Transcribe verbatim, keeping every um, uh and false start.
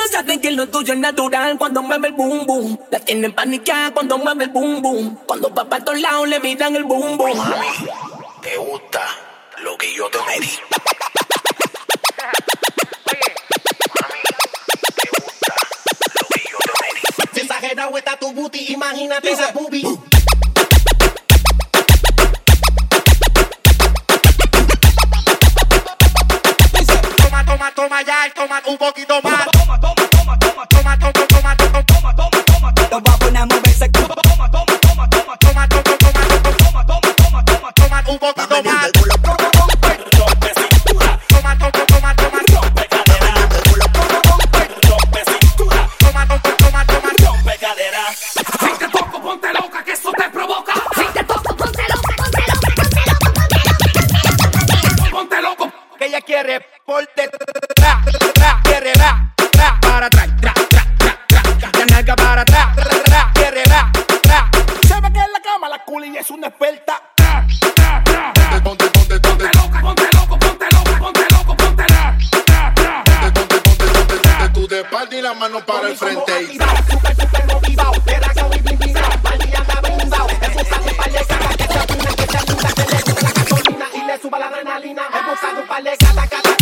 saben que lo tuyo es natural cuando mueve el boom boom. La tienen paniqueada cuando mueve el boom boom. Cuando va para todos lados le miran el boom boom. Mami, ¿te gusta lo que yo te medí? Exagerado está tu booty, imagínate esa boobie. Toma, toma, toma ya y toma un poquito más. Toma, toma, toma, toma, toma, toma, toma, toma, toma, toma, toma, toma. Lo va a poner a moverse. Toma, toma, toma, toma, toma, toma, toma, toma, toma, toma, toma, toma, toma, un poquito más. Quiere por detrás, quiere ra, ra, para atrás, tra, tra, tra, tra, la nalga para atrás, ra, quiere ra, ra. Se ve que en la cama la culi es una experta. Tra, tra, tra, tra. Ponte, ponte, ponte, ponte loca, ponte loco, ponte loca, ponte loco, ponte ra, ra, ra. Ponte, ponte, ponte, ponte, ponte tú de espalda y la mano para el frente. Super, super motivado, relajado y blindado, valiente blindado, empujando un par de caras que se apunan, que se apunan, que le suba la gasolina y le suba la adrenalina, empujando un par de caras, caras.